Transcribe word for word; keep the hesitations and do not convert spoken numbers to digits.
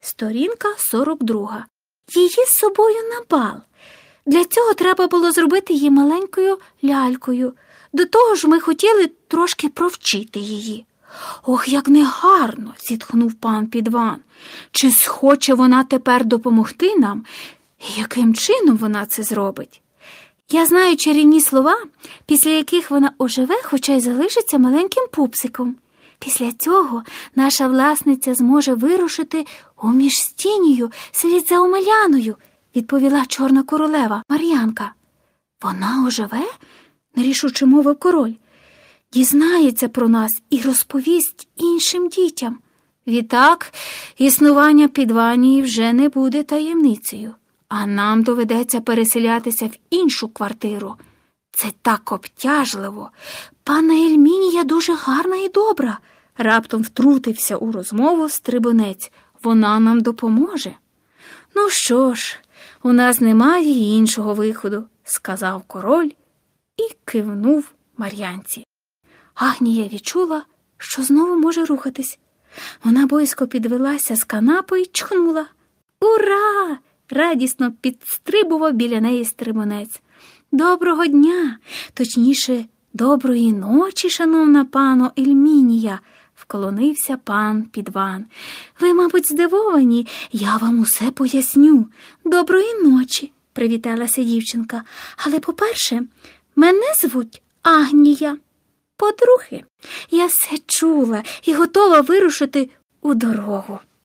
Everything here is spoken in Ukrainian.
Сторінка сорок два. Її з собою на бал. Для цього треба було зробити її маленькою лялькою. До того ж ми хотіли трошки провчити її. Ох, як негарно, зітхнув пан Підван. Чи схоче вона тепер допомогти нам? І яким чином вона це зробить? Я знаю чарівні слова, після яких вона оживе, хоча й залишиться маленьким пупсиком. Після цього наша власниця зможе вирушити у міжстінію слід за Омеляною, відповіла чорна королева Мар'янка. Вона оживе? Нерішуче мовив король. Дізнається про нас і розповість іншим дітям. Відтак, існування Підванії вже не буде таємницею, а нам доведеться переселятися в іншу квартиру. Це так обтяжливо. Пана Ельмінія дуже гарна і добра. Раптом втрутився у розмову стрибунець. Вона нам допоможе. Ну що ж, у нас немає іншого виходу, сказав король і кивнув Мар'янці. Агнія відчула, що знову може рухатись. Вона бойсько підвелася з канапи і чхнула. Ура! Радісно підстрибував біля неї стрибунець. Доброго дня, точніше, доброї ночі, шановна пано Ельмінія, вклонився пан Підван. Ви, мабуть, здивовані, я вам усе поясню. Доброї ночі, привіталася дівчинка. Але, по-перше, мене звуть Агнія. По-друге, я все чула і готова вирушити у дорогу.